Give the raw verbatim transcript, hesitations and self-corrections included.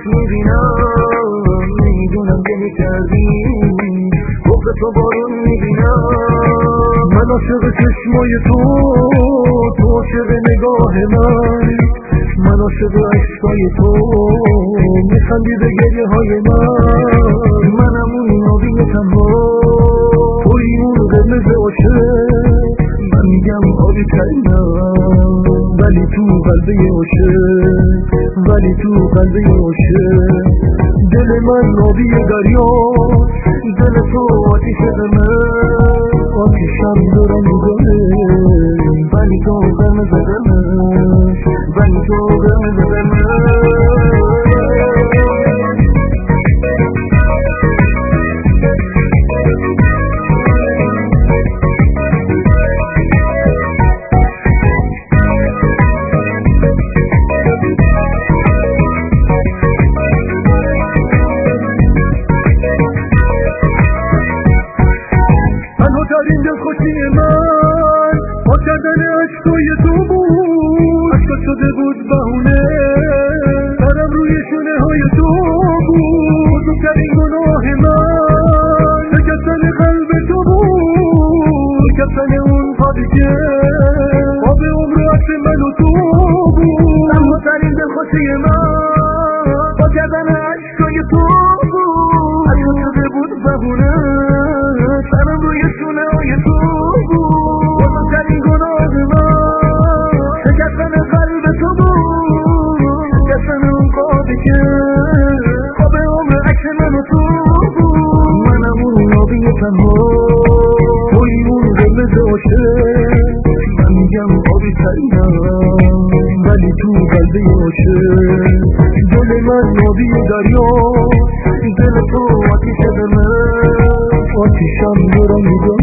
میبینم، نمیدونم گله کردی بغض تو بارون میبینم. من عاشق چشمای تو، تو عاشق نگاه من، من عاشق عشقای تو، میخندی به گریه های من. منم اون نابی تنها، توی اون قرمز عاشق. من میگم آبی ترینم ولی تو قلبه عاشق، ولی تو قلبه عاشق. دل من نابی دریا، دل تو آتیش غمه، آتیشم دارم میگمه، ولی تو قرمز غمه، ولی تو قرمز غمه. ترین دلخوشی من با کردن عشقای تو بود، عشقا شده بود بهونه، سرم روی شونه های تو بود. بزرگترین گناه من شکستن قلب تو بود، شکستن اون قابی که قاب عمر و عشق من و تو بود. اما ترین دلخوشی من با کردن عشقای تو بود، عشقا شده بود بهونه، سرم روی شونه های تو بود. بزرگترین گناه من شکستن قلب تو بود، شکستن اون قابی که قاب عمر عکس من و تو بود. منم اون نابی تنها، توی اون قرمز عاشق. من میگم آبی ترینم ولی تو قلبه عاشق. دل من نابی دریا، دل تو آتیش غمه، آتیشم دارم میگم،